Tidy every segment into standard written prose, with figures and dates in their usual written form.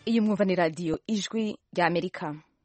iyi mwumva ni radiyo ijwi rya Amerika.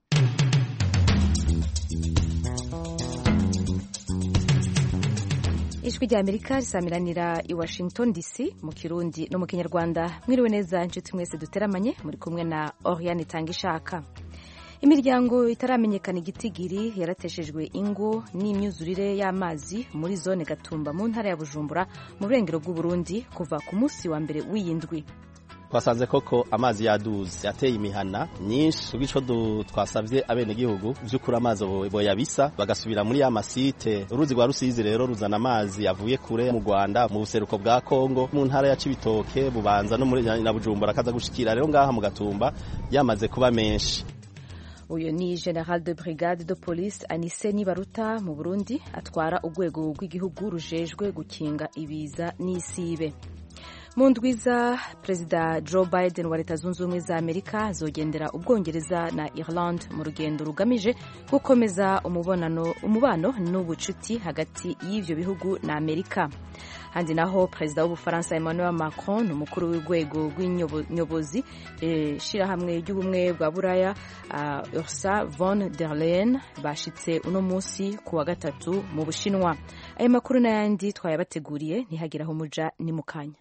Ijwi rya Amerika risamiranira i Washington DC mu Kirundi no mu Kinyarwanda. Mwiriwe neza inshuti mwese duteramanye, muri kumwe na Oriane Tangishaka. Imiryango itaramenyekana igitigiri yarateshejwe ingo n'imyuzurire y'amazi muri zone Gatumba mu ntara ya Bujumbura mu burengero bw'u Burundi kuva ku munsi wa mbere w'iyindwi. Twasanze koko amazi yaduze yateye imihana myinshi, ubwico twasavye abenegihugu vy'ukuri amazi boyabisa bagasubira muri ya masite. Uruzi rwa Rusizi rero ruzana amazi avuye kure mu Rwanda, mu buseruko bwa Kongo, mu ntara ya Cibitoke, Bubanza no muri na Bujumbura, kaza gushikira rero ngaha mu Gatumba yamaze kuba menshi. Uyu ni General de Brigade de Police Anise Nibaruta mu Burundi, atwara urwego rw'igihugu rujejwe gukinga ibiza n'isibe. Mu ndwiza Perezida Joe Biden wa Leta Zunze Ubumwe za Amerika azogendera Ubwongereza na Ireland mu rugendo rugamije gukomeza umubano n'ubucuti hagati y'ivyo bihugu na Amerika. Handi naho Perezida w'Ubufaransa Emmanuel Macron n'umukuru w'urwego rw'inyobozi shirahamwe ry'ubumwe bwa Buraya Ursula von der Leyen bashitse uno musi ku wa gatatu mu Bushinwa. Ayo makuru n'ayandi twayabateguriye, ntihagiraho muja ni mukanya.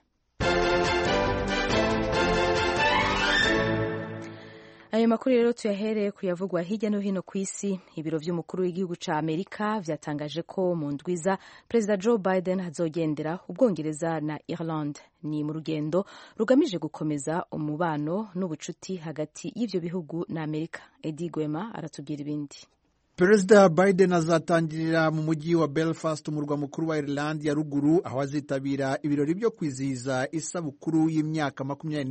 Ayo makuru rero tuyahereye kuyavugwa hirya no hino ku isi. Ibiro vy'umukuru w'igihugu ca Amerika vyatangaje ko mu ndwiza Perezida Joe Biden azogendera Ubwongereza na Ireland. Ni mu rugendo rugamije gukomeza umubano n'ubucuti hagati y'ivyo bihugu na Amerika. Edi Gwema aratubwira ibindi. Perezida Biden azatangirira mu mujyi wa Belfast, umurwa mukuru wa Ireland ya ruguru, aho azitabira ibirori byo kwizihiza isabukuru y'imyaka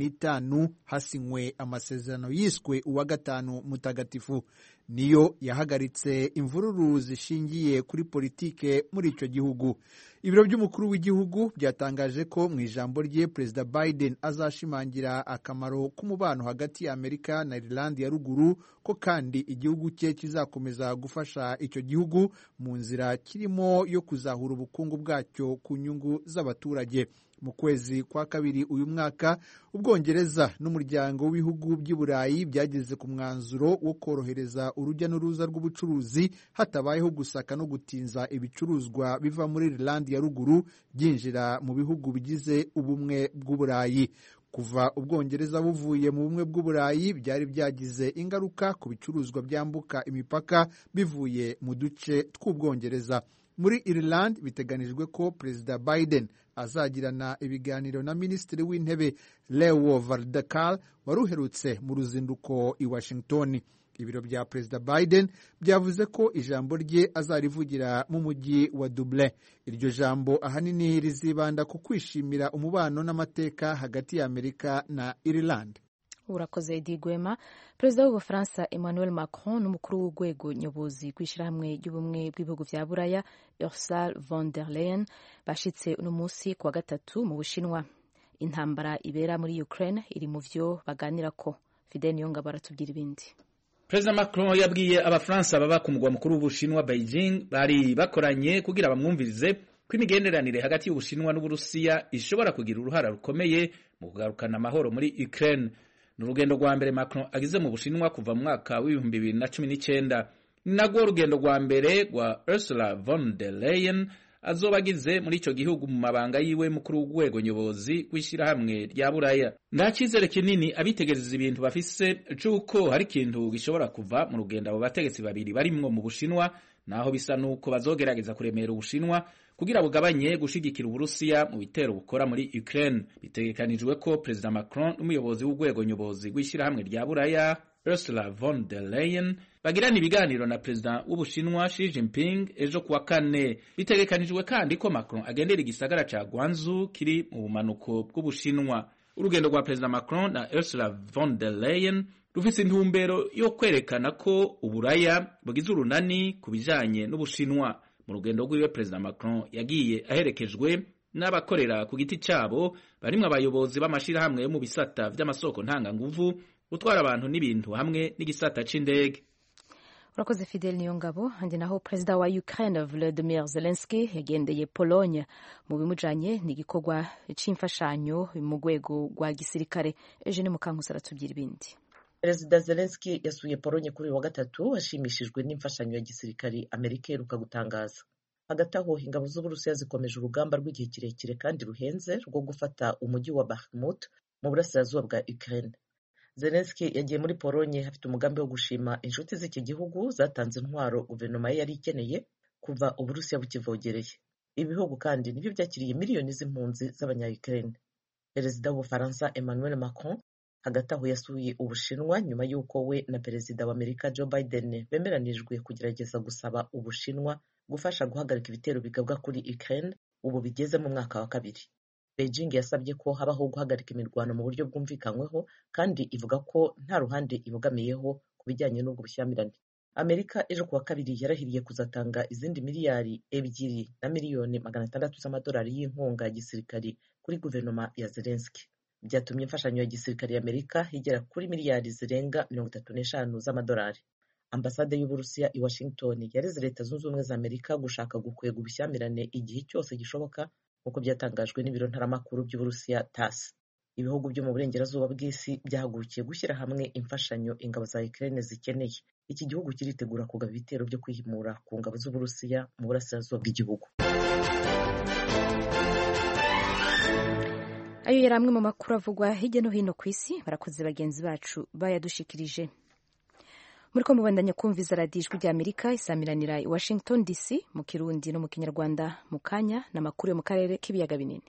25 hasinywe amasezerano yiswe uwa gatanu mutagatifu. Niyo yahagaritse imvururu zishingiye kuri politike muri ico gihugu. Ibiro by'umukuru w'igihugu byatangaje ko mu ijambo rye Perezida Biden azashimangira akamaro k'umubano hagati ya Amerika na Ireland ya ruguru, ko kandi igihugu cye kizakomeza gufasha icyo gihugu mu nzira kirimo yo kuzahura ubukungu bwacyo ku nyungu z'abaturage. Mu kwezi kwa kabiri uyu mwaka, Ubwongereza n'umuryango w'ibihugu by'i Burayi byageze ku mwanzuro wo korohereza urujya n'uruza rw'ubucuruzi hatabayeho gusaka no gutinza ibicuruzwa biva muri Ireland ya ruguru byinjira mu bihugu bigize ubumwe bw'Uburayi. Kuva Ubwongereza buvuye mu bumwe bw'Uburayi byari byagize ingaruka ku bicuruzwa byambuka imipaka bivuye mu duce tw'Ubwongereza. Muri Ireland biteganijwe ko Perezida Biden azagirana ibiganiro na Minisitiri w'Intebe Leo Varadkar waruherutse mu ruzinduko i Washington. Ibiro bya Perezida Biden byavuze ko ijambo rye azarivugira mu mujyi wa Dublin. Iryo jambo ahanini rizibanda ku kwishimira umubano n'amateka hagati ya Amerika na Ireland. Urakoze Edi Gwema. Perezida w'Ubufaransa Emmanuel Macron n'umukuru w'urwego nyobozi rw'ishirahamwe ry'ubumwe bw'ibihugu vya Buraya Ursula von der Leyen bashitse uno musi ku wa gatatu mu Bushinwa. Intambara ibera muri Ukraine iri mu vyo baganirako. Fidel Niyongabo aratubwira ibindi. Perezida Macron yabwiye Abafaransa baba ku mugwa mukuru w'Ubushinwa Beijing bari bakoranye kugira bamwumvirize ko imigenderanire hagati y'Ubushinwa n'Uburusiya ishobora kugira uruhara rukomeye mu kugarukana amahoro muri Ukraine. N'urugendo rwa mbere Macron agize mu Bushinwa kuva mu mwaka w'2019. Ni nagwo urugendo rwa mbere rwa Ursula von der Leyen azoba agize muri ico gihugu mu mabanga yiwe mukuru w'urwego nyobozi w'ishirahamwe rya Buraya. Nta cyizere kinini abitegereza ibintu bafise c'uko hari ikintu gishobora kuva mu rugendo abo bategetsi babiri barimwo mu Bushinwa, naho bisa nuko bazogerageza kuremera Ubushinwa kugira bugabanye gushigikira Uburusiya mu bitero bukora muri Ukraine. Bitegekanijwe ko Perezida Macron n'umuyobozi w'urwego nyobozi w'ishirahamwe rya Buraya Ursula von der Leyen bagirana ibiganiro na Perezida w'Ubushinwa Xi Jinping ejo kuwa kane. Bitegekanijwe kandi ko Macron agendera igisagara ca Guangzhou kiri mu bumanuko bw'Ubushinwa. Urugendo rwa Perezida Macron na Ursula von der Leyen rufise intumbero yo kwerekana ko Uburaya bugize urunani ku bijanye n'Ubushinwa. Mu rugendo rw'iwe Perezida Macron yagiye aherekejwe n'abakorera ku giti cabo barimwe abayobozi b'amashirahamwe yo mu bisata vy'amasoko ntanganguvu, gutwara abantu n'ibintu hamwe n'igisata c'indege. Urakoze Fidel Niyongabo. Handi naho Perezida wa Ukraine Volodymyr Zelensky yagendeye Pologne mu bimujanye n'igikorwa c'imfashanyo mu rwego rwa gisirikare. Eugene Mukankusi aratubwira ibindi. Perezida Zelensky yasuye Polonye kuri uyu wa gatatu ashimishijwe n'imfashanyo ya gisirikari Amerika iheruka gutangaza. Hagati aho ingabo z'Uburusiya zikomeje urugamba rw'igihe kirekire kandi ruhenze rwo gufata umujyi wa Bakhmut mu burasirazuba bwa Ukraine. Zelensky yagiye muri Polonye afite umugambi wo gushima inshuti z'iki gihugu zatanze intwaro guverinoma ye yari ikeneye kuva Uburusiya bukivogereye. Ibihugu kandi nibyo byakiriye miliyoni z'impunzi z'abanya-Ukraine. Perezida w'Ubufaransa Emmanuel Macron hagati aho yasuye Ubushinwa nyuma y'uko we na Perezida wa Amerika Joe Biden bemeranijwe kugerageza gusaba Ubushinwa gufasha guhagarika ibitero bigabwa kuri Ukraine ubu bigeze mu mwaka wa 2. Beijing yasabye ko habaho guhagarika imirwano mu buryo bwumvikanyweho kandi ivuga ko nta ruhande ibogamiyeho ku bijyanye n'ubwo bushyamirane. Amerika ejo kuwa 2 yarahiriye kuzatanga izindi miliyari 2 na miliyoni 600 z'amadolari y'inkunga ya gisirikari kuri guverinoma ya Zelensky. Byatumye imfashanyo ya gisirikari y'Amerika igera kuri miliyari zirenga 35 z'amadolari. Ambasade y'Uburusiya i Washington yareze Leta Zunze Ubumwe za Amerika gushaka gukwega ubushyamirane igihe cyose gishoboka nk'uko byatangajwe n'ibiro ntaramakuru by'Uburusiya TASS. Ibihugu byo mu burengerazuba bw'isi byahagurukiye gushyira hamwe imfashanyo ingabo za Ukraine zikeneye. Iki gihugu kiritegura kugaba ibitero byo kwihimura ku ngabo z'Uburusiya mu burasirazuba bw'igihugu. Ayo yari amwe mu makuru avugwa hirya no hino ku isi. Barakoze bagenzi bacu bayadushikirije. Muriko mubandanya kumviza radiyo Ijwi ry'Amerika isamiranira i Washington DC mu Kirundi no mu Kinyarwanda. Mu kanya n'amakuru yo mu karere k'ibiyaga binini.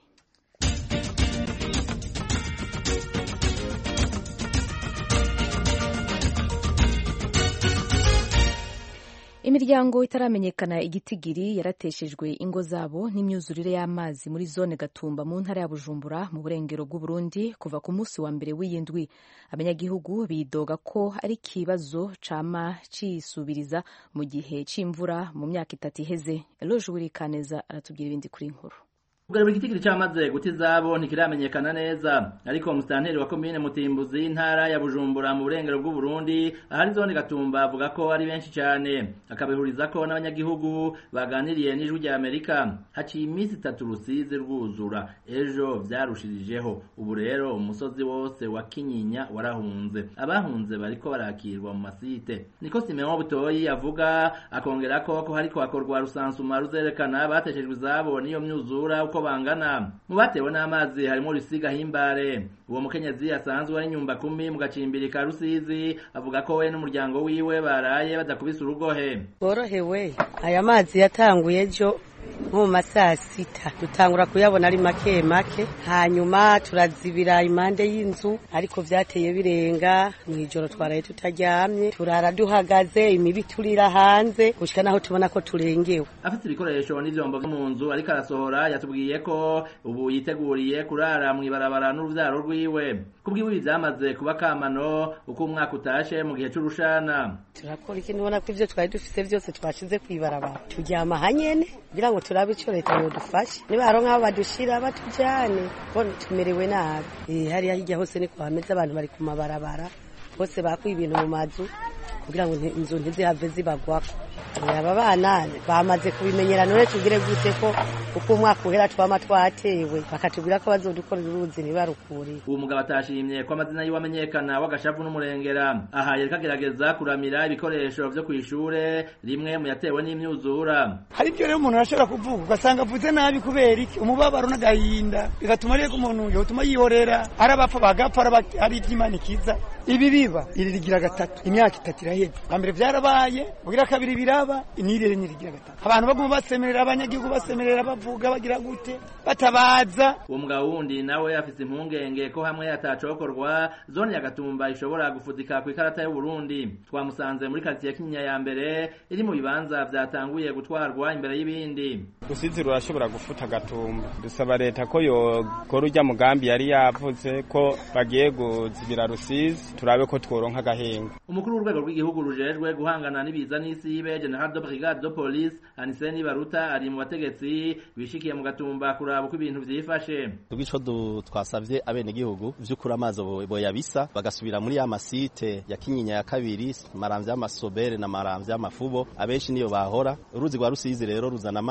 Imiryango itaramenyekana igitigiri yarateshejwe ingo zabo n'imyuzurire y'amazi muri zone Gatumba mu ntara ya Bujumbura mu burengero bw'u Burundi kuva ku munsi wa mbere w'iyindwi. Abanyagihugu bidoga ko ari kibazo cama cisubiriza mu gihe c'imvura mu myaka 3 iheze. Eloge Wirikaneza aratubwira ibindi kuri inkuru. Ubwo igitigiri cyamaze guti zabo ntikiramenyekana neza, ariko musitanteri wa komine Mutimbuzi intara ya Bujumbura mu burengero bw'u Burundi ahari zone Gatumba avuga ko ari benshi cyane, akabihuriza ko n'abanyagihugu baganiriye n'Ijwi ry'Amerika. Haciye iminsi 3 Rusizi rwuzura, ejo vyarushirijeho. Ubu rero umusozi wose wa Kinyinya warahunze, abahunze bariko barakirwa mu masite. Niko Simeon Butoyi avuga, akongera ko hariko akorwa rusansuma ruzerekana bateshejwe izabo niyo myuzura uko bangana. Mu batewe n'amazi harimo Rusiga Himbare, uwo mukenyezi asanzwe ari nyumba 10 mu gacimbiri ka Rusizi, avuga ko we n'umuryango wiwe baraye badakubise urugohe. Borohewe, aya mazi yatanguye ejo mu masaa 6 dutangura kuyabona ari make make, hanyuma turazibira impande y'inzu ariko vyateye birenga. Mwijoro twaraye tutaryamye, turara duhagaze, imibi turira hanze gushika naho tubona ko turengewe. Afite ibikoresho n'ivyombo vyo mu nzu ariko arasohora, yatubwiye ko ubu yiteguriye kurara mwibarabara n'uruvyaro rwiwe. Kubwiwe byamaze kuba kamano uko umwaka utashe mu gihe c'urushana. Turakora iki nibona ko ivyo twari dufise byose twashize kwibarabara, turyama hanyene kugira ngo turabe ico leta yodufasha, nibaronka badushira batujane bone tumerewe nabi. Hari hirya hose ni kwa hameze abantu bari ku mabarabara bose bakuye ibintu mu mazu kugira ngo inzu ntizihave zibagwako. Aba bana bamaze kubimenyera, none tugire gute ko uko umwaka uhera twama twatewe bakatubwira ko bazodukorera uruzi ntibarukuriye. Uwo mugabo atashimye ko amazina yiwe amenyekana w'agashavu n'umurengera. Aha yari kagerageza kuramira ibikoresho vyo kwishure rimwe mu yatewe n'imyuzura. Hari byo rero umuntu arashobora kuvuga ugasanga avuze nabi kubera iki umubabaro n'agahinda, bigatuma rero umuntu yotuma yihorera, arabapfa bagapfa, ari iby'imanikiza. Ibi biba irigira 3 imyaka 3 iraheze. Ambere byarabaye bugira 2 biraba inirere nyirigira 3. Abantu baguma basemerera, abanyagihugu basemerera, bavuga bagira gute batabaza. Uwo mugabo wundi nawe afite impungenge ko hamwe atacokorwa zone ya Gatumba ishobora gufudika ku ikarata y'u Burundi. Twamusanze muri quartier ya Kinyinya ya mbere iri mu bibanza byatanguye gutwarwa imbere y'ibindi. Rusizi rurashobora gufuta Gatumba. Dusaba leta ko yo korujya mugambi yari yavuze ko bagiye guzibira Rusizi, turabe ko tworonka gahenga. Umukuru w'urwego rw'igihugu rujejwe guhangana n'ibiza n'isibe General de Brigade de Police Aniseni Baruta ari mu bategetsi bishikiye mu Gatumba kuraba uko ibintu vyifashe. Tugico twasavye abene gihugu vy'ukura amazi boyabisa bagasubira muri ya masite ya Kinyinya ya 2, Maramvya y'Amasobere na Maramvya y'Amafubo, abenshi niyo bahora. Uruzi rwa Rusizi rero ruzana amazi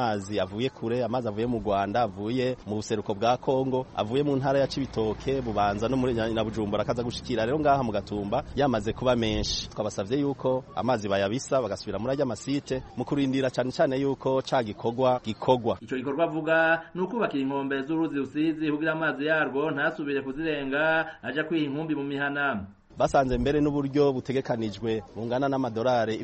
avuye kure, amazi avuye mu Rwanda, avuye mu buseruko bwa Kongo, avuye mu ntara ya Cibitoke, Bubanza no muri na Bujumbura akaza gushikira rero ngaha mu Gatumba yamaze kuba menshi. Twabasavye yuko amazi bayabisa bagasubira muri ajya masite mu kurindira cyane cyane yuko ca gikorwa. Ico gikorwa avuga nukubakira inkombe z'uruzi Rusizi kugira amazi yarwo ntasubire kuzirenga aja kwiha inkumbi mu mihana. Basanze mbere n'uburyo butegekanijwe bungana n'amadolari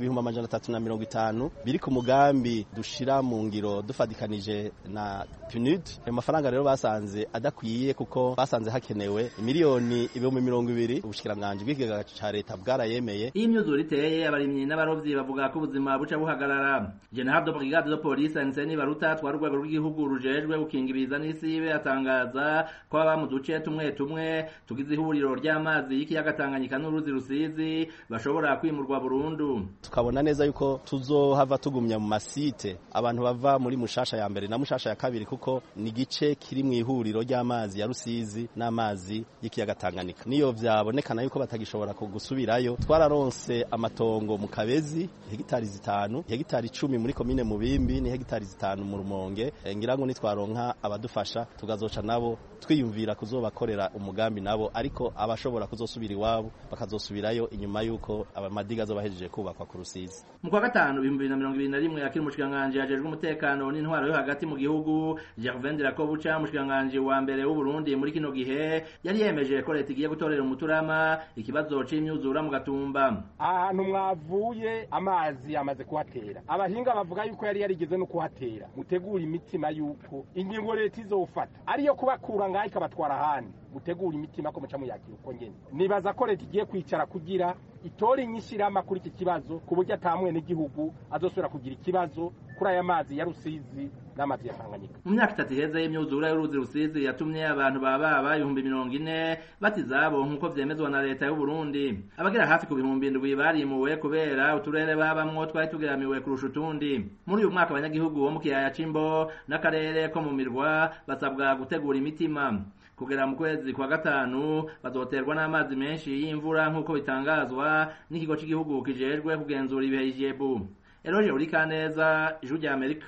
350 biri ku mugambi dushira mu ngiro dufadikanije na PNUD. Ayo mafaranga rero basanze adakwiye kuko basanze hakenewe miliyoni 220 ubushikiranganje bw'ikigega ca leta bwarayemeye. Iyi myuzure iteye abarimyi n'abarovyi bavuga ko ubuzima buca buhagarara. General de Brigade de Police Aniseni Baruta twari urwego rw'igihugu rujejwe gukinga ibiza n'isibe atangaza ko aba mu duce tumwe tugize ihuriro ry'amazi y'ikiyaga Tanganyika n'uruzi Rusizi bashobora kwimurwa burundu. Tukabona neza yuko tuzohava tugumya mu masite abantu bava muri Mushasha ya mbere na Mushasha ya kabiri kuko ni gice kiri mu ihuriro ry'amazi ya Rusizi n'amazi y'ikiyaga Tanganyika. Niyo vyabonekana yuko batagishobora kugusubirayo, twararonse amatongo mu Kabezi hegitari 5, hegitari 10 muri komine Mubimbi ni hegitari 5 mu Rumonge. Ngira ngo nitwaronka abadufasha tugazoca nabo twiyumvira kuzobakorera umugambi nabo, ariko abashobora kuzosubira iwabo bakazosubirayo inyuma yuko abamadiga zobahejeje kubakwa ku Rusizi. Mu kwa gatanu 2021 akiri mushikanganje yajejwe umutekano n'intwaro yo hagati mu gihugu Gervais Ndirakobuca mushikanganje wa mbere w'u Burundi muri kino gihe yari yemeje ko leta igiye gutorera umuturama ikibazo c'imyuzura mu Gatumba. Ahantu mwavuye amazi yamaze kuhatera, abahinga bavuga yuko yari yarigeze no kuhatera. Mutegura imitima yuko ingingo leta izofata ariyo kubakura ngaho ikabatwara ahandi, mutegura imitima ko muca muyakira uko ngene. Nibaza ko leta igiye kwicara kugira itori nyishirama kuri iki kibazo ku buryo atamwe n'igihugu azosubira kugira ikibazo kuri aya mazi ya Rusizi n'amazi ya Tanganyika. Mu myaka 3 iheze y'imyuzura y'uruzi Rusizi yatumye abantu baba 40,000 batizabo nkuko vyemezwa na leta y'u Burundi. Abagera hafi ku 7,000 barimuwe kubera uturere babamwo twari tugeramiwe kurusha utundi. Muri uyu mwaka abanyagihugu bo mu kiyaya c'Imbo n'akarere ko mu Mirwa basabwa gutegura imitima. Kugera mu kwezi kwa gatanu bazoterwa n'amazi menshi y'imvura nkuko bitangazwa n'ikigo cy'igihugu kijejwe kugenzura ibihe IJEBU. Eroje Urikaneza, Ijwi rya Amerika.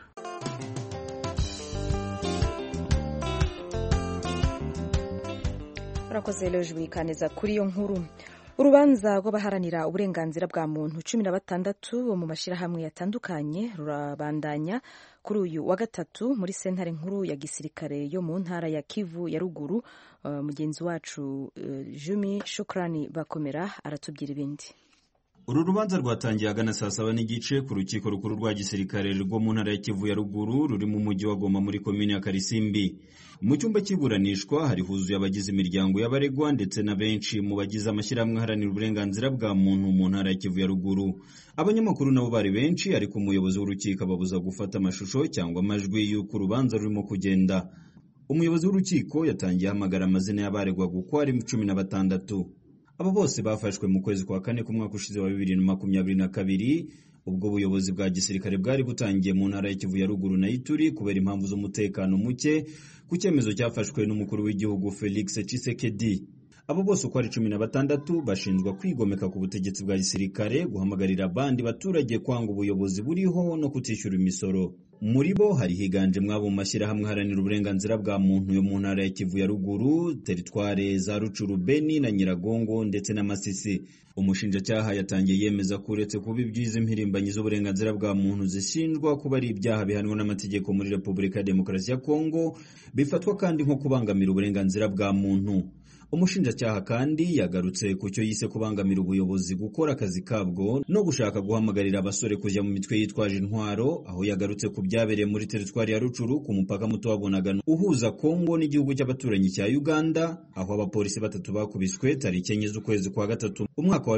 Urakoze Eroje Urikaneza kuri iyo nkuru. Urubanza rw'abaharanira uburenganzira bwa muntu 16 bo mu mashirahamwe yatandukanye rurabandanya kuri uyu wa gatatu muri sentare nkuru ya gisirikare yo mu ntara ya Kivu ya ruguru. Mugenzi wacu Jumi Shukrani Bakomera aratubwira ibindi. Uru rubanza rwatangiye agana saa 7 n'igice ku rukiko rukuru rwa gisirikare rwo mu ntara ya Kivu ya ruguru ruri mu mujyi wa Goma muri komine ya Karisimbi. Mu cyumba cy'iburanishwa hari huzuye abagize imiryango y'abaregwa ndetse na benshi mu bagize amashyirahamwe haranira uburenganzira bwa muntu mu ntara ya Kivu ya ruguru. Abanyamakuru nabo bari benshi, ariko umuyobozi w'urukiko ababuza gufata amashusho cyangwa amajwi y'uko urubanza rurimo kugenda. Umuyobozi w'urukiko yatangiye hamagara amazina y'abaregwa uko ari 16. Abo bose bafashwe mu kwezi kwa kane ku mwaka ushize wa 2022 ubwo ubuyobozi bwa gisirikare bwari butangiye mu ntara ya Kivu ya ruguru na Ituri kubera impamvu z'umutekano muke ku cyemezo cyafashwe n'umukuru w'igihugu Felix Tshisekedi. Abo bose uko ari 16 bashinjwa kwigomeka ku butegetsi bwa gisirikare, guhamagarira abandi baturage kwanga ubuyobozi buriho no kutishyura imisoro. Muri bo hari higanje mwabo mu mashyirahamwe haranira uburenganzira bwa muntu yo mu ntara ya Kivu ya ruguru, teritware za Rucuru, Beni na Nyiragongo ndetse na Masisi. Umushinjacyaha yatangiye yemeza ko uretse kuba ibyiza impirimbanyi z'uburenganzira bwa muntu zishinjwa kuba ari ibyaha bihanwa n'amategeko muri Repubulika ya Demokarasi ya Kongo, bifatwa kandi nko kubangamira uburenganzira bwa muntu. Umushinjacyaha kandi yagarutse ku cyo yise kubangamira ubuyobozi gukora akazi kabwo no gushaka guhamagarira abasore kujya mu mitwe yitwaje intwaro, aho yagarutse ku byabereye muri teritwari ya Rucuru ku mupaka muto wa Bunagana uhuza Kongo n'igihugu cy'abaturanyi cya Uganda, aho abapolisi 3 bakubiswe tariki 9 z'ukwezi kwa gatatu umwaka wa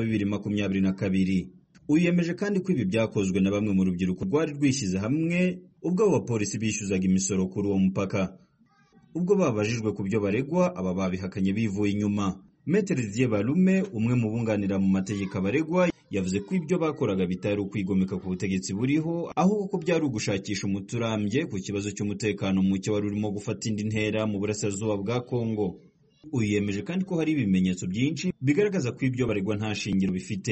2022. Uyemeje kandi ko ibi byakozwe na bamwe mu rubyiruko rwari rwishyize hamwe ubwo abapolisi bishyuzaga imisoro kuri uwo mupaka. Ubwo babajijwe ku byo baregwa, aba babihakanye bivuye inyuma. Maître Didier Balume, umwe mu bunganira mu mategeko abaregwa, yavuze ko ibyo bakoraga bitari ukwigomeka ku butegetsi buriho, ahubwo ko byari ugushakisha umuturambye ku kibazo cy'umutekano muke wari urimo gufata indi ntera mu burasirazuba bwa Kongo. Uyemeje kandi ko hari ibimenyetso byinshi bigaragaza ko ibyo baregwa nta shingiro bifite.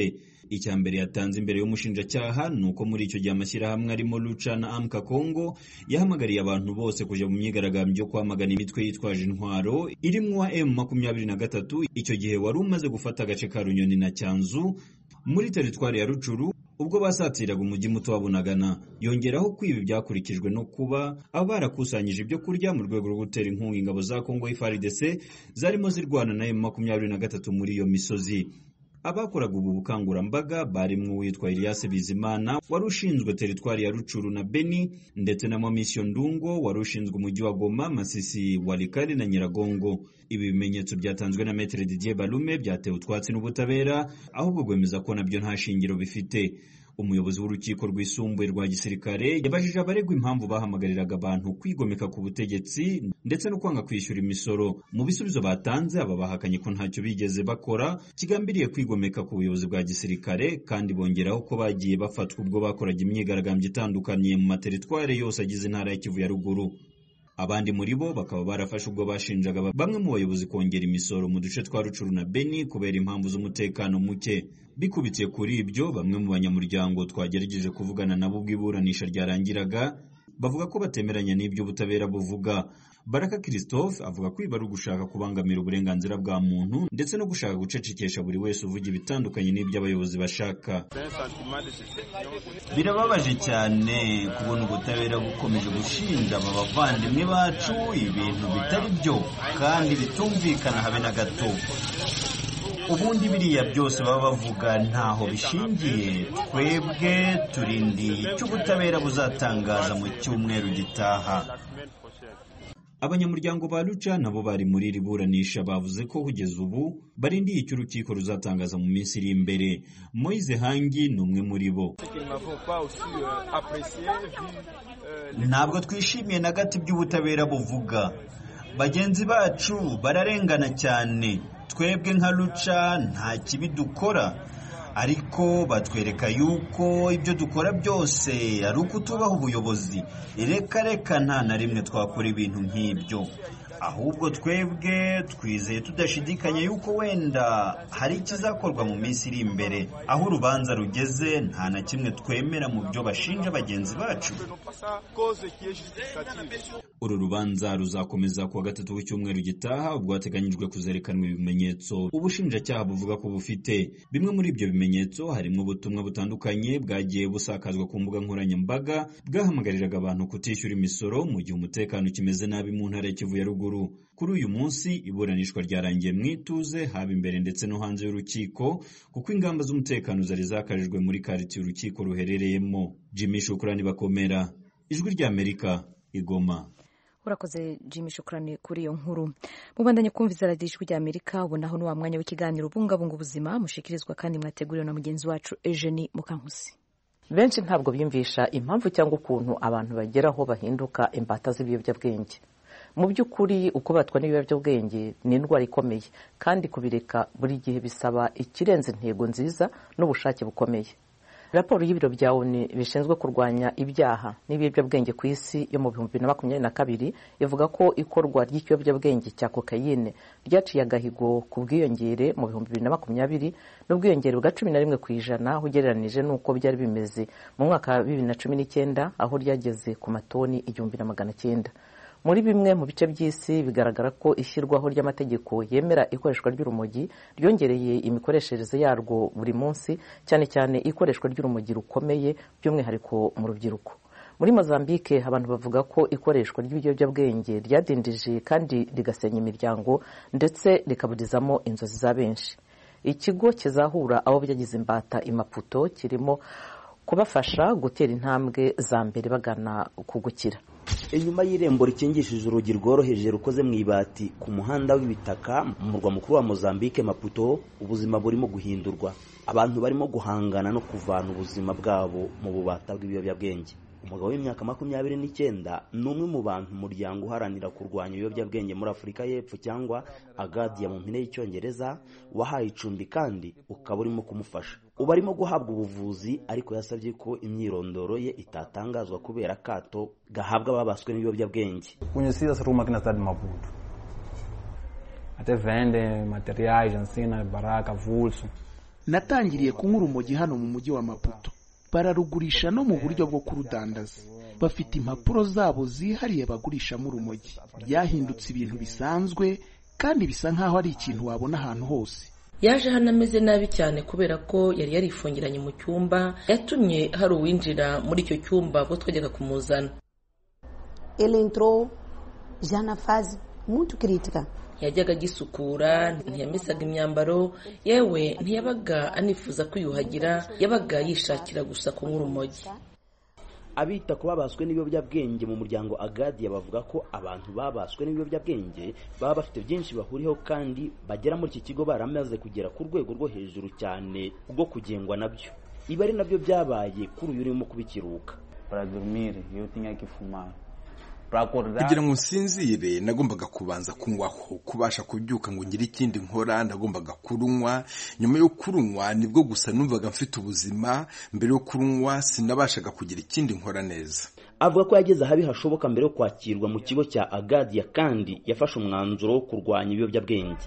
icya mbere yatanze imbere y'umushinjacyaha ni uko muri icyo gihe amashyirahamwe arimo Lucha na Amka Congo yahamagariye abantu bose kuja mu myigaragambyo kwamagana imitwe yitwaje intwaro irimwo M23 icyo gihe wari umaze gufata agace ka Runyoni na Cyanzu muri teritwari ya Rucuru ubwo basatiraga umujyi muto wa Bunagana. Yongeraho ko ibi byakurikijwe no kuba abarakusanyije ibyo kurya mu rwego rwo gutera inkunga ingabo za Congo FARDC zarimo zirwana na M23 muri iyo misozi. Abakoraga ubu bukangurambaga barimwo witwa Elias Bizimana wari ushinzwe teritwari ya Rucuru na Beni ndetse na Mission Ndungo wari ushinzwe umujyi wa Goma, Masisi, Walikale na Nyiragongo. Ibi bimenyetso byatanzwe na Maître Didier Balume byatewe utwatsi n'ubutabera ahubwo gwemeza ko nabyo nta shingiro bifite. Umuyobozi w'urukiko rwisumbuye rwa gisirikare yabajije abaregwa impamvu bahamagariraga abantu kwigomeka ku butegetsi ndetse no kwanga kwishyura imisoro. Mu bisubizo batanze aba bahakanye ko ntacyo bigeze bakora kigambiriye kwigomeka ku buyobozi bwa gisirikare, kandi bongeraho ko bagiye bafatwa ubwo bakoraga imyigaragambyo itandukanye mu materitware yose agize intara ya Kivu ya Ruguru. Abandi muri bo bakaba barafashe ubwo bashinjaga bamwe mu bayobozi kongera imisoro mu duce twa Rucuru na Beni kubera impamvu z'umutekano muke. Bikubitiye kuri ibyo, bamwe mu banyamuryango twagerageje kuvugana nabo bw'iburanisha ryarangiraga bavuga ko batemeranya n'ibyo ubutabera buvuga. Baraka Christophe avuga ko ibi ari ugushaka kubangamira uburenganzira bwa muntu ndetse no gushaka gucecekesha buri wese uvuga ibitandukanye n'ibyo abayobozi bashaka. Birababaje cyane kubona ubutabera bukomeje gushinja aba bavandimwe bacu ibintu bitari byo kandi bitumvikana habe na gato. Ubundi biriya byose baba bavuga ntaho bishingiye. Twebwe turindiye icyo ubutabera buzatangaza mu cyumweru gitaha. Abanyamuryango ba Lucha nabo bari muri iri buranisha bavuze ko kugeza ubu barindiye icyo urukiko ruzatangaza mu minsi iri imbere. Moise Hangi ni umwe muri bo. Ntabwo twishimiye na gato iby'ubutabera buvuga. Bagenzi bacu bararengana cyane. Twebwe nka Lucha nta kibi dukora, ariko batwereka yuko ibyo dukora byose ari ukutubaha ubuyobozi. Reka nta na rimwe twakora ibintu nk'ibyo. Ahubwo twebwe twizeye tudashidikanya yuko wenda hari ikizakorwa mu minsi iri imbere. Aho urubanza rugeze nta na kimwe twemera mu byo bashinja bagenzi bacu. Uru rubanza ruzakomeza kuwa gatatu w'icyumweru gitaha ubwo hateganyijwe kuzerekanwa ibimenyetso ubushinjacyaha buvuga ko bufite. Bimwe muri ibyo bimenyetso harimo ubutumwa butandukanye bwagiye busakazwa ku mbuga nkoranyambaga bwahamagariraga abantu kutishyura imisoro mu gihe umutekano ukimeze nabi mu ntara ya Kivu ya Ruguru. Kuri uyu munsi iburanishwa ryarangiye mu ituze haba imbere ndetse no hanze y'urukiko kuko ingamba z'umutekano zari zakajijwe muri quartier urukiko ruherereyemo. Jimmy Shukrani Bakomera, Ijwi ry'Amerika, Igoma. Urakoze Jimmy Shukrani kuri iyo nkuru. Mubandanye kumviza Radio Ijwi ry'Amerika, ubonaho ni wa mwanya w'ikiganiro Bungabunga ubuzima mushikirizwa kandi mwateguriwe na mugenzi wacu Eugenie Mukankusi. Benshi ntabwo byumvisha impamvu cyangwa ukuntu abantu bageraho bahinduka imbata z'ibiyobyabwenge. Mu by'ukuri uko batwa n'ibiyobyabwenge ni indwara ikomeye, kandi kubireka buri gihe bisaba ikirenze intego nziza n'ubushake bukomeye. Raporo y'ibiro bya ONU bishinzwe kurwanya ibyaha n'ibiyobyabwenge ku isi yo mu 2022 ivuga ko ikorwa ry'ikiyobyabwenge cya kokayine ryaciye agahigo ku bwiyongere mu 2020 n'ubwiyongere bwa 11% ugereranije n'uko byari bimeze mu mwaka wa 2019 aho ryageze ku matoni 1900. Muri bimwe mu bice by'isi bigaragara ko ishyirwaho ry'amategeko yemera ikoreshwa ry'urumogi ryongereye imikoreshereze yarwo buri munsi, cyane cyane ikoreshwa ry'urumogi rukomeye by'umwihariko mu rubyiruko. Muri Mozambique abantu bavuga ko ikoreshwa ry'ibiyobyabwenge ryadindije kandi rigasenya imiryango ndetse rikaburizamo inzozi za benshi. Ikigo kizahura abo byagize imbata i Maputo kirimo kubafasha gutera intambwe za mbere bagana kugukira. Inyuma y'irembo rikingishije urugi rworoheje rukoze mu ibati ku muhanda w'ibitaka mu murwa mukuru wa Mozambique Maputo, ubuzima burimo guhindurwa. Abantu barimo guhangana no kuvana ubuzima bwabo mu bubata bw'ibiyobyabwenge. Umugabo w'imyaka 29 ni umwe mu bantu umuryango uharanira kurwanya ibiyobyabwenge muri Afurika y'Epfo cyangwa Agadia mu mpine y'Icyongereza wahaye icumbi kandi ukaba urimo kumufasha. Ubu arimo guhabwa ubuvuzi, ariko yasabye ko imyirondoro ye itatangazwa kubera kato gahabwa babaswe n'ibiyobyabwenge. Conheci essa rua aqui na cidade de Maputo. Até vende materiais, ensina, barraca, vulso. natangiriye kunywa urumogi hano mu mujyi wa Maputo. Bararugurisha no mu buryo bwo kurudandaza. Bafite impapuro zabo zihariye bagurishamo urumogi. Byahindutse ibintu bisanzwe kandi bisa nkaho ari ikintu wabona ahantu hose. Yaje hano ameze nabi cyane kubera ko yari yarifungiranye mu cyumba, yatumye hari uwinjira muri icyo cyumba bo twajyaga kumuzana. Ele entrou já na fase muito crítica. Yajyaga gisukura, ntiyamesaga imyambaro, yewe ntiyabaga anifuza kwiyuhagira, yabaga yishakira gusa kunywa urumogi. Abita ku babaswe n'ibiyobyabwenge mu muryango Agadia bavuga ko abantu babaswe n'ibiyobyabwenge baba bafite byinshi bahuriyeho kandi bagera muri iki kigo baramaze kugera ku rwego rwo hejuru cyane rwo kugengwa nabyo. Ibi ari nabyo byabaye kuri uyu urimo kubikiruka. Para dormir eu tinha que fumar. Kugira ngo nsinzire nagombaga kubanza kunywaho, kubasha kubyuka ngo ngire ikindi nkora ndagombaga kurunywa. Nyuma yo kurunywa nibwo gusa numvaga mfite ubuzima. Mbere yo kurunywa sinabashaga kugira ikindi nkora neza. Avuga ko yageze ahabi hashoboka mbere yo kwakirwa mu kigo cya Agadia kandi yafashe umwanzuro wo kurwanya ibiyobyabwenge.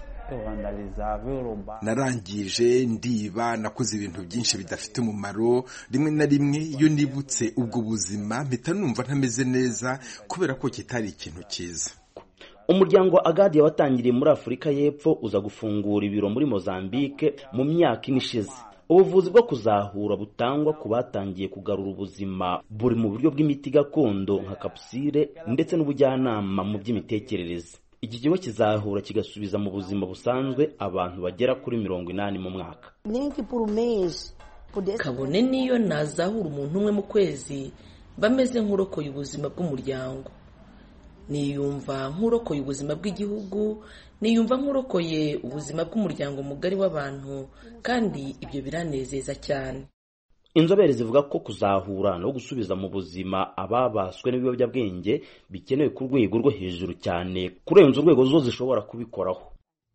Narangije ndiba, nakoze ibintu byinshi bidafite umumaro. Rimwe na rimwe iyo nibutse ubwo buzima mpita numva ntameze neza kubera ko kitari ikintu cyiza. Umuryango Agadia watangiriye muri Afurika y'Epfo uza gufungura ibiro muri Mozambique mu myaka inishize. Ubuvuzi bwo kuzahura butangwa ku batangiye kugarura ubuzima buri mu buryo bw'imiti gakondo nka kapusire ndetse n'ubujyanama mu by'imitekerereze. Iki kigo kizahura kigasubiza mu buzima busanzwe abantu bagera kuri 80 mu mwaka. Kabone niyo nazahura umuntu umwe mu kwezi bameze nk'urokoye ubuzima bw'umuryango. Niyumva nk'urokoye ubuzima bw'igihugu, niyumva nk'urokoye ubuzima bw'umuryango mugari w'abantu, kandi ibyo biranezeza cyane. Inzobere zivuga ko kuzahura no gusubiza mu buzima ababaswe n'ibiyobyabwenge bikenewe ku rwego rwo hejuru cyane kurenza urwego zo zishobora kubikoraho.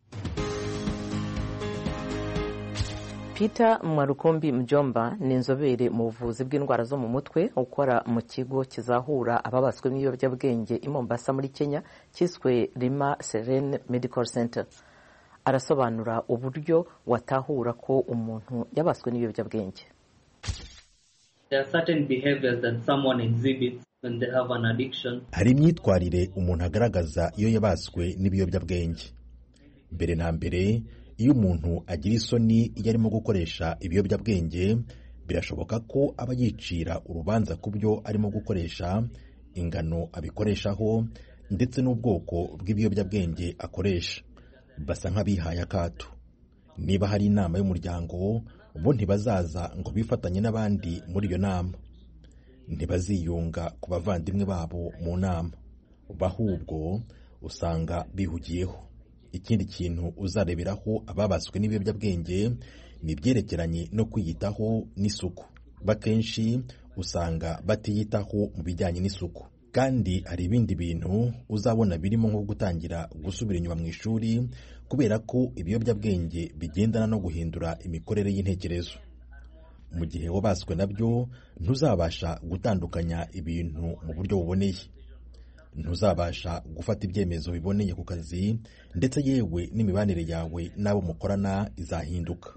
Peter Mwarukombi Mjomba ni inzobere mu buvuzi bw'indwara zo mu mutwe ukora mu kigo kizahura ababaswe n'ibiyobyabwenge i Mombasa muri Kenya cyiswe Rima Serene Medical Center. Arasobanura uburyo watahura ko umuntu yabaswe n'ibiyobyabwenge. There are certain behaviors that someone exhibits when they have an addiction. Hari imyitwarire umuntu agaragaza iyo yabaswe n'ibiyobyabwenge. Mbere na mbere, iyo umuntu agira isoni iyo arimo gukoresha ibiyobyabwenge, birashoboka ko aba yicira urubanza ku byo arimo gukoresha, ingano abikoreshaho, ndetse n'ubwoko bw'ibiyobyabwenge akoresha. Basa nk'abihaye akato. Niba hari inama y'umuryango, bo ntibazaza ngo bifatanye n'abandi muri iyo nama. Ntibaziyunga ku bavandimwe babo mu nama. Bahubwo usanga bihugiyeho. Ikindi kintu uzareberaho ababaswe n'ibiyobyabwenge ni ibyerekeranye no kwiyitaho n'isuku. Bakenshi usanga batiyitaho mu bijyanye n'isuku. Kandi hari ibindi bintu uzabona birimo nko gutangira gusubira inyuma mu ishuri kubera ko ibiyobyabwenge bigendana no guhindura imikorere y'intekerezo. Mu gihe wabaswe nabyo ntuzabasha gutandukanya ibintu mu buryo buboneye. Ntuzabasha gufata ibyemezo biboneye ku kazi, ndetse yewe n'imibanire yawe n'abo mukorana izahinduka.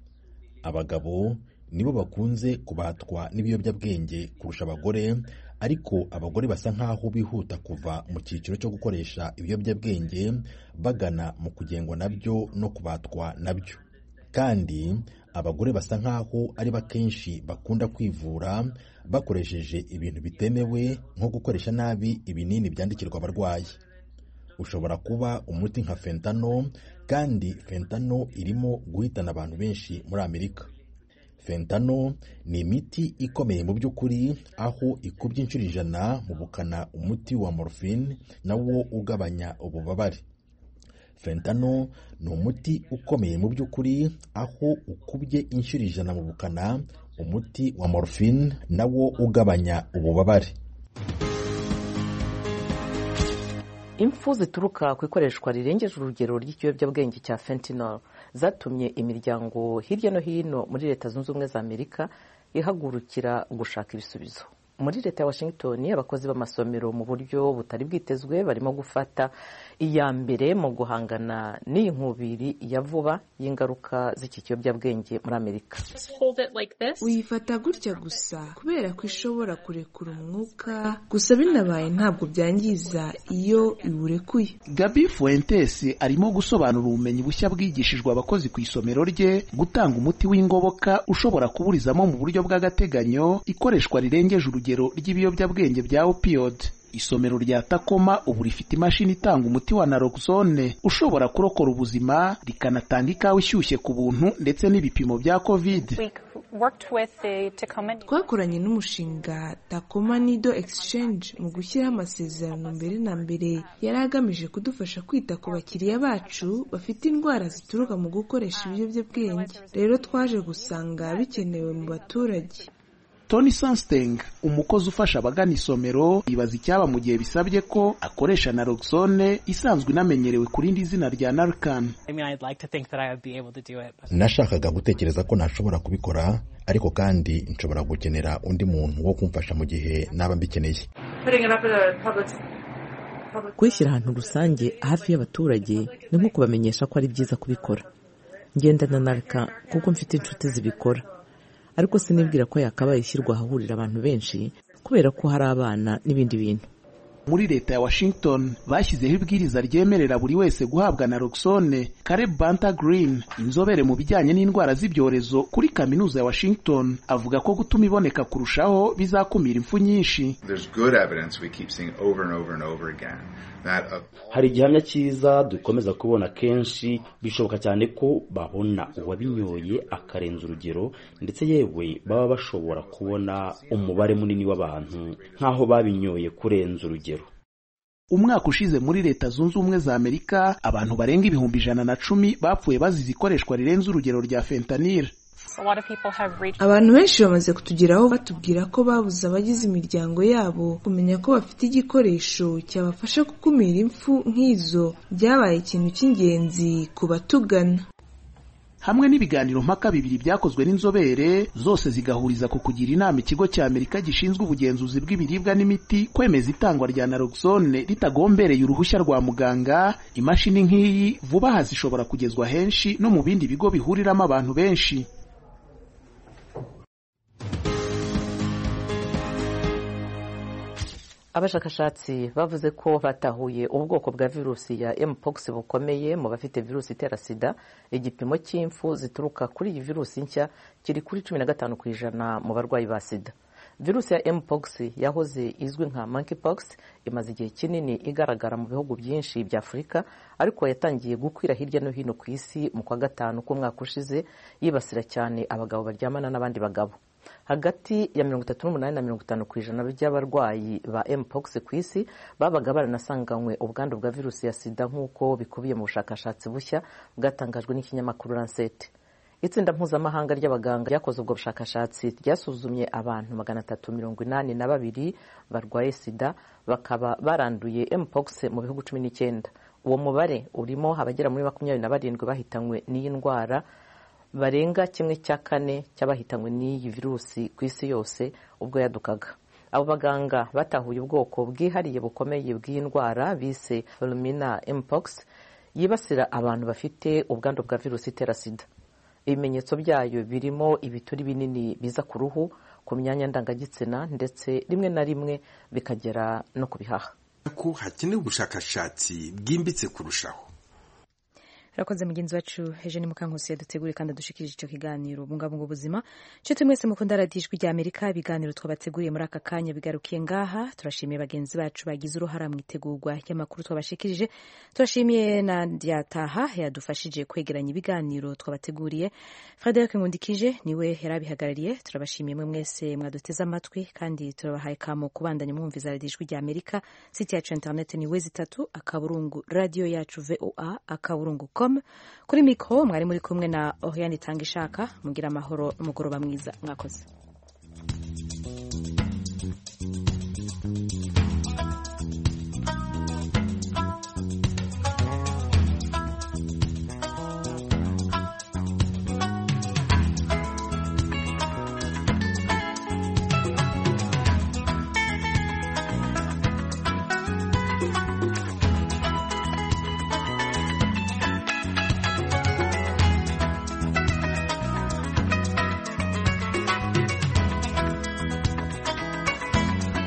Abagabo nibo bakunze kubatwa n'ibiyobyabwenge kurusha abagore, ariko abagore basa nkaho bihuta kuva mu cyiciro cyo gukoresha ibiyobyabwenge bagana mu kugengwa nabyo no kubatwa nabyo. Kandi abagore basa nkaho ari bakenshi bakunda kwivura bakoresheje ibintu bitemewe nko gukoresha nabi ibinini byandikirwa abarwayi. Ushobora kuba umuti nka fentanyl, kandi fentanyl irimo guhitana abantu benshi muri Amerika. Fentanyl ni imiti ikomeye mu by'ukuri, aho ikubye inshuro 100 mu bukana umuti wa morphine nawo ugabanya ububabare. Fentanyl ni umuti ukomeye mu by'ukuri, aho ukubye inshuro 100 mu bukana umuti wa morphine nawo ugabanya ububabare. Impfu zituruka ku ikoreshwa rirengeje urugero ry'ikiyobyabwenge cya fentanyl zatumye imiryango hirya no hino muri Leta Zunze Ubumwe za Amerika ihagurukira gushaka ibisubizo. muri leta ya Washington abakozi b'amasomero mu buryo butari bwitezwe barimo gufata iya mbere mu guhangana n'iyi nkubiri ya vuba y'ingaruka z'iki kiyobyabwenge muri Amerika. uyifata gutya gusa kubera ko ishobora kurekura umwuka, gusa binabaye ntabwo byangiza iyo iwurekuye. Gabi Fuentes arimo gusobanura ubumenyi bushya bwigishijwe abakozi ku isomero rye gutanga umuti w'ingoboka ushobora kuburizamo mu buryo bw'agateganyo ikoreshwa rirengeje urugero ry'ibiyobyabwenge bya opioid. Isomero rya Tacoma ubu rifite imashini itanga umuti wa naloxone ushobora kurokora ubuzima, rikanatanga ikawa ishyushye ku buntu ndetse n'ibipimo bya covid. Twakoranye n'umushinga Tacoma Needle Exchange mu gushyiraho amasezerano mbere na mbere yari agamije kudufasha kwita ku bakiriya bacu bafite indwara zituruka mu gukoresha ibiyobyabwenge. Rero twaje gusanga bikenewe mu baturage. Tony Sunsteng, umukozi ufasha abagana isomero, yibaza icyaba mu gihe bisabye ko akoresha naloxone isanzwe inamenyerewe ku rindi zina rya Narcan. Nashakaga gutekereza ko nashobora kubikora, ariko kandi nshobora gukenera undi muntu wo kumfasha mu gihe naba mbikeneye. Kwishyira ahantu rusange hafi y'abaturage ni nko kubamenyesha ko ari byiza kubikora. Ngendana na Narcan kuko mfite inshuti zibikora, ariko sinibwira ko yakabaye ishyirwa ahahurira abantu benshi kubera ko hari abana n'ibindi bintu. Muri leta ya Washington bashyizeho ibwiriza ryemerera buri wese guhabwa naloxone. Caleb Banta Green, inzobere mu bijyanye n'indwara z'ibyorezo kuri kaminuza ya Washington, avuga ko gutuma iboneka kurushaho bizakumira impfu nyinshi. Hari igihamya cyiza dukomeza kubona kenshi, bishoboka cyane ko babona uwabinyoye akarenza urugero, ndetse yewe baba bashobora kubona umubare munini w'abantu nk'aho babinyoye kurenza urugero. Umwaka ushize muri Leta Zunze Ubumwe za Amerika abantu barenga 110,000 bapfuye bazize ikoreshwa rirenze urugero rya fentanyl. Abantu benshi bamaze kutugeraho batubwira ko babuze abagize imiryango yabo kumenya ko bafite igikoresho cyabafasha gukumira impfu nk'izo. Byabaye ikintu cy'ingenzi ku batugana. Hamwe n'ibiganiro mpaka bibiri byakozwe n'inzobere, zose zigahuriza ku kugira inama ikigo cya Amerika gishinzwe ubugenzuzi bw'ibiribwa n'imiti kwemeza itangwa rya naloxone ritagombereye uruhushya rwa muganga. Imashini nk'iyi vuba aha zishobora kugezwa henshi no mu bindi bigo bihuriramo abantu benshi. Abashakashatsi bavuze ko batahuye ubwoko bwa virusi ya mpox bukomeye mu bafite virusi itera sida. Igipimo cy'imfu zituruka kuri iyi virusi nshya kiri kuri 15% mu barwayi ba sida. Virusi ya mpox yahoze izwi nka monkeypox imaze igihe kinini igaragara mu bihugu byinshi bya Afurika, ariko yatangiye gukwira hirya no hino ku isi mu kwa gatanu k'umwaka ushize, yibasira cyane abagabo baryamana n'abandi bagabo. Hagati ya 38 na 50% by'abarwayi ba mpox ku isi babaga baranasanganywe ubwandu bwa virusi ya sida, nk'uko bikubiye mu bushakashatsi bushya bwatangajwe n'ikinyamakuru Lancet. Itsinda mpuzamahanga ry'abaganga ryakoze ubwo bushakashatsi ryasuzumye abantu 382 barwaye sida, bakaba baranduye mpox mu bihugu 19. Uwo mubare urimo abagera muri 27 bahitanywe n'iyi ndwara, barenga 1/4 cy'abahitanywe n'iyi virusi ku isi yose ubwo yadukaga. Abo baganga batahuye ubwoko bwihariye bukomeye bw'iyi ndwara bise Fulminant mpox, yibasira abantu bafite ubwandu bwa virusi itera sida. Ibimenyetso byayo birimo ibituri binini biza ku ruhu, ku myanya ndangagitsina, ndetse rimwe na rimwe bikagera no ku bihaha. Ko hakenewe ubushakashatsi bwimbitse kurushaho. Rakoze mugenzi wacu Eugene Mukankusi yaduteguriye kandi adushikirije icyo kiganiro bungabunga ubuzima. Cyo mwese mukunda Radio Ijwi rya Amerika, ibiganiro twabateguriye muri aka kanya bigarukiye ngaha. Turashimiye bagenzi bacu bagize uruhara mu itegurwa ry'amakuru twabashikirije. Turashimiye na Ndiataha yadufashije kwegeranya ibiganiro twabateguriye. Frederic Nkundikije niwe yarabihagarariye. Turabashimiye mwe mwese mwaduteze amatwi, kandi turabahaye kamo kubandanya mwumviza Radio Ijwi rya Amerika. Site yacu internet ni wezi3 radio yacu voa.com. Kuri mikro mwari muri kumwe na Oriane Tangishaka. Mugira amahoro n'umugoroba mwiza. Mwakoze.